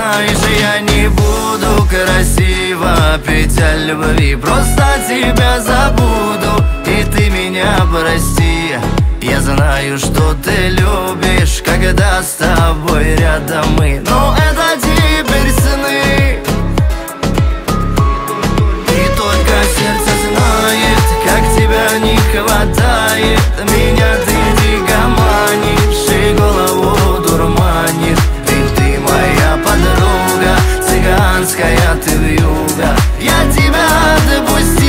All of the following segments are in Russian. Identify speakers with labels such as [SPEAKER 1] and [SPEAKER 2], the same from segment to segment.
[SPEAKER 1] знаешь, я не буду красиво петь о любви, просто тебя забуду, и ты меня прости. Я знаю, что ты любишь, когда с тобой рядом мы, но это теперь сны. И только сердце знает, как тебя не хватает. Меня ты дикоманишь и голову дурманишь. Ведь ты моя подруга, цыганская ты вьюга. Я тебя отпустил.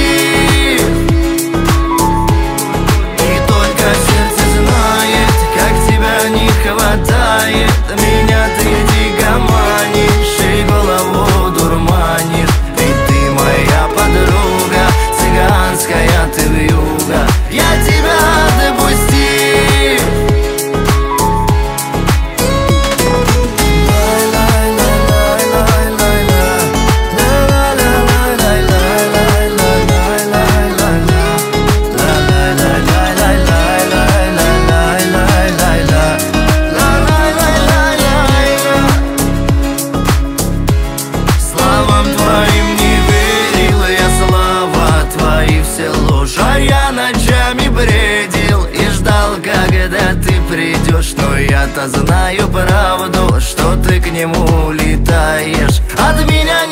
[SPEAKER 1] И только сердце знает, как тебя не хватает. Меня ты дикоманишь и голову дурманишь. Ведь ты моя подруга, цыганская ты вьюга. Я тебя отпустил. Словам твоим не верил я, слова твои все ложь. А я ночами бредил и ждал, когда ты придешь. Но я-то знаю правду, что ты к нему улетаешь. От меня